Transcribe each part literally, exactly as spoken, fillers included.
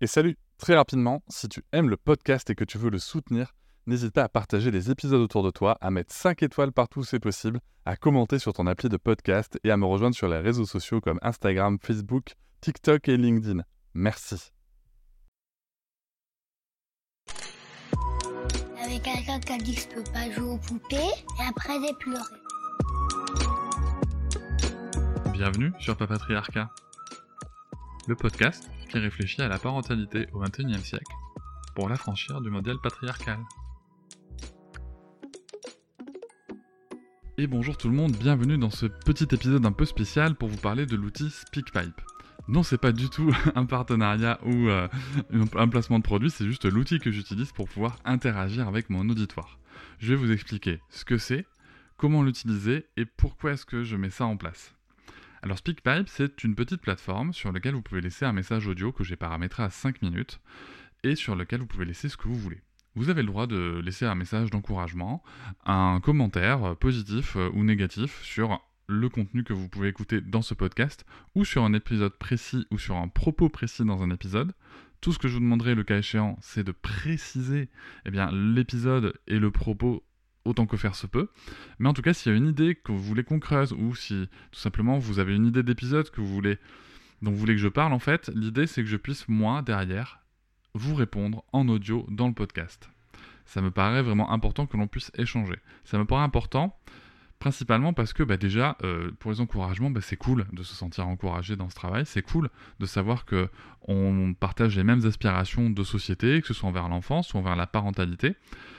Et salut, très rapidement, si tu aimes le podcast et que tu veux le soutenir, n'hésite pas à partager les épisodes autour de toi, à mettre cinq étoiles partout où c'est possible, à commenter sur ton appli de podcast et à me rejoindre sur les réseaux sociaux comme Instagram, Facebook, TikTok et LinkedIn. Merci. Avec quelqu'un qui a dit que je peux pas jouer aux poupées et après j'ai pleuré. Bienvenue sur Papatriarcat, le podcast qui réfléchit à la parentalité au vingt et unième siècle pour l'affranchir du modèle patriarcal. Et bonjour tout le monde, bienvenue dans ce petit épisode un peu spécial pour vous parler de l'outil SpeakPipe. Non, c'est pas du tout un partenariat ou euh, un placement de produit, c'est juste l'outil que j'utilise pour pouvoir interagir avec mon auditoire. Je vais vous expliquer ce que c'est, comment l'utiliser et pourquoi est-ce que je mets ça en place. Alors SpeakPipe, c'est une petite plateforme sur laquelle vous pouvez laisser un message audio que j'ai paramétré à cinq minutes et sur lequel vous pouvez laisser ce que vous voulez. Vous avez le droit de laisser un message d'encouragement, un commentaire positif ou négatif sur le contenu que vous pouvez écouter dans ce podcast ou sur un épisode précis ou sur un propos précis dans un épisode. Tout ce que je vous demanderai le cas échéant, c'est de préciser eh bien, l'épisode et le propos autant que faire se peut. Mais en tout cas, s'il y a une idée que vous voulez qu'on creuse ou si tout simplement vous avez une idée d'épisode que vous voulez, dont vous voulez que je parle, en fait, l'idée c'est que je puisse, moi, derrière, vous répondre en audio dans le podcast. Ça me paraît vraiment important que l'on puisse échanger. Ça me paraît important principalement parce que bah, déjà, euh, pour les encouragements, bah, c'est cool de se sentir encouragé dans ce travail. C'est cool de savoir qu'on partage les mêmes aspirations de société, que ce soit envers l'enfance ou envers la parentalité.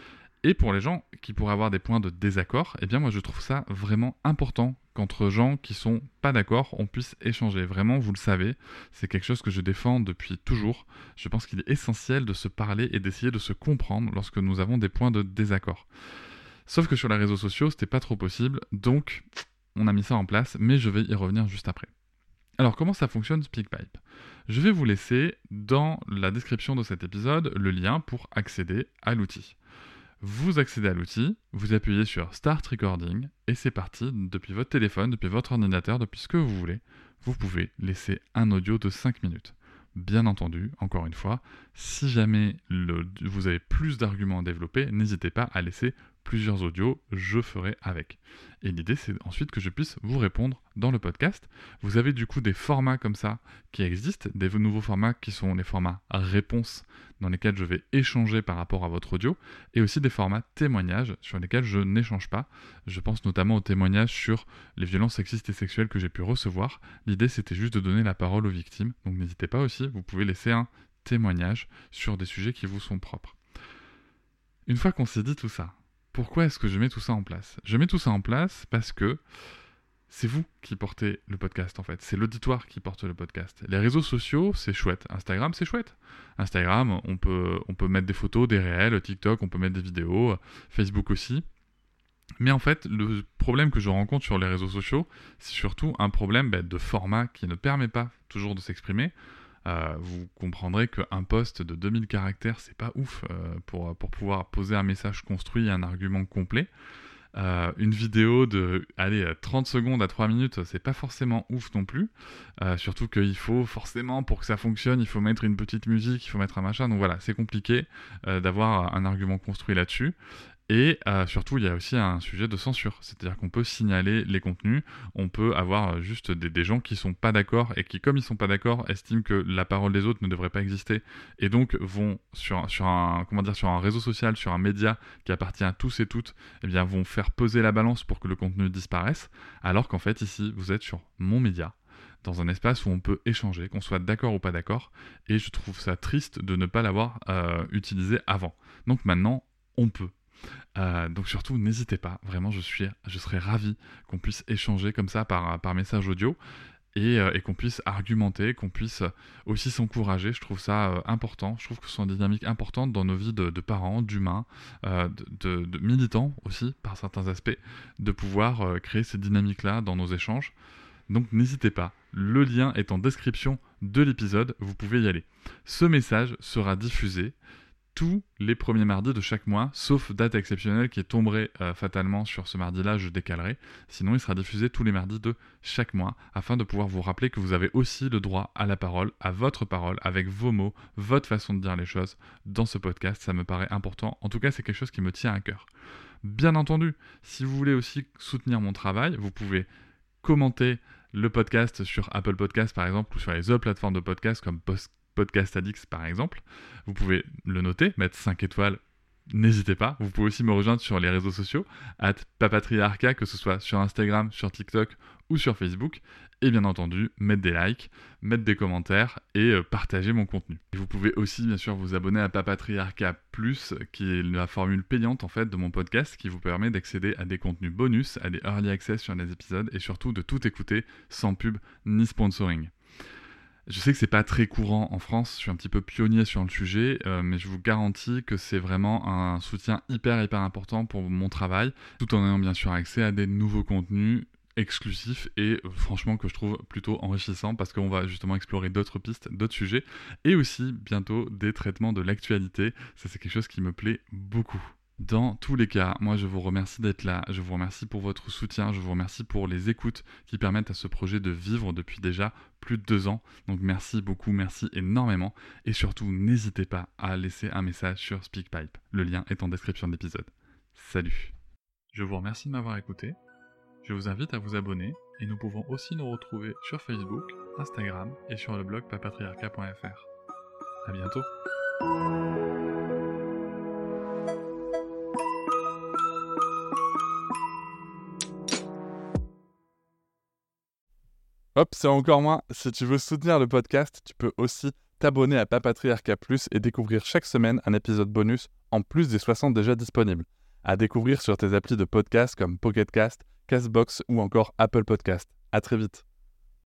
Et pour les gens qui pourraient avoir des points de désaccord, eh bien moi je trouve ça vraiment important qu'entre gens qui sont pas d'accord, on puisse échanger. Vraiment, vous le savez, c'est quelque chose que je défends depuis toujours. Je pense qu'il est essentiel de se parler et d'essayer de se comprendre lorsque nous avons des points de désaccord. Sauf que sur les réseaux sociaux, c'était pas trop possible, donc on a mis ça en place, mais je vais y revenir juste après. Alors comment ça fonctionne SpeakPipe ? Je vais vous laisser dans la description de cet épisode le lien pour accéder à l'outil. Vous accédez à l'outil, vous appuyez sur Start Recording et c'est parti. Depuis votre téléphone, depuis votre ordinateur, depuis ce que vous voulez, vous pouvez laisser un audio de cinq minutes. Bien entendu, encore une fois, si jamais le, vous avez plus d'arguments à développer, n'hésitez pas à laisser plusieurs audios, je ferai avec. Et l'idée, c'est ensuite que je puisse vous répondre dans le podcast. Vous avez du coup des formats comme ça qui existent, des nouveaux formats qui sont les formats réponses dans lesquels je vais échanger par rapport à votre audio, et aussi des formats témoignages sur lesquels je n'échange pas. Je pense notamment aux témoignages sur les violences sexistes et sexuelles que j'ai pu recevoir. L'idée, c'était juste de donner la parole aux victimes, donc n'hésitez pas aussi, vous pouvez laisser un témoignage sur des sujets qui vous sont propres. Une fois qu'on s'est dit tout ça, pourquoi est-ce que je mets tout ça en place ? Je mets tout ça en place parce que c'est vous qui portez le podcast en fait, c'est l'auditoire qui porte le podcast. Les réseaux sociaux, c'est chouette. Instagram, c'est chouette. Instagram, on peut, on peut mettre des photos, des réels, TikTok, on peut mettre des vidéos, Facebook aussi. Mais en fait, le problème que je rencontre sur les réseaux sociaux, c'est surtout un problème bah, de format qui ne permet pas toujours de s'exprimer. Euh, vous comprendrez qu'un post de deux mille caractères, c'est pas ouf euh, pour, pour pouvoir poser un message construit et un argument complet. Euh, une vidéo de allez, trente secondes à trois minutes, c'est pas forcément ouf non plus. Euh, surtout qu'il faut forcément, pour que ça fonctionne, il faut mettre une petite musique, il faut mettre un machin. Donc voilà, c'est compliqué euh, d'avoir un argument construit là-dessus. Et euh, surtout, il y a aussi un sujet de censure. C'est-à-dire qu'on peut signaler les contenus, on peut avoir juste des, des gens qui sont pas d'accord et qui, comme ils sont pas d'accord, estiment que la parole des autres ne devrait pas exister et donc vont sur, sur, un, comment dire, sur un réseau social, sur un média qui appartient à tous et toutes, eh bien, vont faire peser la balance pour que le contenu disparaisse, alors qu'en fait, ici, vous êtes sur mon média, dans un espace où on peut échanger, qu'on soit d'accord ou pas d'accord, et je trouve ça triste de ne pas l'avoir euh, utilisé avant. Donc maintenant, on peut. Euh, donc surtout, n'hésitez pas, vraiment, je, suis, je serais ravi qu'on puisse échanger comme ça par, par message audio et, euh, et qu'on puisse argumenter, qu'on puisse aussi s'encourager. Je trouve ça euh, important, je trouve que ce sont des dynamiques importantes dans nos vies de, de parents, d'humains, euh, de, de, de militants aussi, par certains aspects, de pouvoir euh, créer ces dynamiques-là dans nos échanges. Donc n'hésitez pas, le lien est en description de l'épisode, vous pouvez y aller. Ce message sera diffusé tous les premiers mardis de chaque mois, sauf date exceptionnelle qui tomberait euh, fatalement sur ce mardi-là, je décalerai. Sinon, il sera diffusé tous les mardis de chaque mois, afin de pouvoir vous rappeler que vous avez aussi le droit à la parole, à votre parole, avec vos mots, votre façon de dire les choses dans ce podcast. Ça me paraît important. En tout cas, c'est quelque chose qui me tient à cœur. Bien entendu, si vous voulez aussi soutenir mon travail, vous pouvez commenter le podcast sur Apple Podcasts par exemple, ou sur les autres plateformes de podcast comme Post Podcast Addicts par exemple. Vous pouvez le noter, mettre cinq étoiles, n'hésitez pas. Vous pouvez aussi me rejoindre sur les réseaux sociaux, at papatriarca, que ce soit sur Instagram, sur TikTok ou sur Facebook. Et bien entendu, mettre des likes, mettre des commentaires et euh, partager mon contenu. Et vous pouvez aussi bien sûr vous abonner à Papatriarca Plus, qui est la formule payante en fait de mon podcast, qui vous permet d'accéder à des contenus bonus, à des early access sur les épisodes et surtout de tout écouter sans pub ni sponsoring. Je sais que c'est pas très courant en France, je suis un petit peu pionnier sur le sujet, euh, mais je vous garantis que c'est vraiment un soutien hyper hyper important pour mon travail, tout en ayant bien sûr accès à des nouveaux contenus exclusifs et euh, franchement que je trouve plutôt enrichissant parce qu'on va justement explorer d'autres pistes, d'autres sujets, et aussi bientôt des traitements de l'actualité. Ça c'est quelque chose qui me plaît beaucoup. Dans tous les cas, moi je vous remercie d'être là, je vous remercie pour votre soutien, je vous remercie pour les écoutes qui permettent à ce projet de vivre depuis déjà plus de deux ans. Donc merci beaucoup, merci énormément. Et surtout, n'hésitez pas à laisser un message sur SpeakPipe. Le lien est en description de l'épisode. Salut. Je vous remercie de m'avoir écouté. Je vous invite à vous abonner et nous pouvons aussi nous retrouver sur Facebook, Instagram et sur le blog papatriarca point f r. À bientôt. Hop, c'est encore moins. Si tu veux soutenir le podcast, tu peux aussi t'abonner à Papatriarca Plus et découvrir chaque semaine un épisode bonus en plus des soixante déjà disponibles. À découvrir sur tes applis de podcast comme Pocket Cast, Castbox ou encore Apple Podcast. À très vite.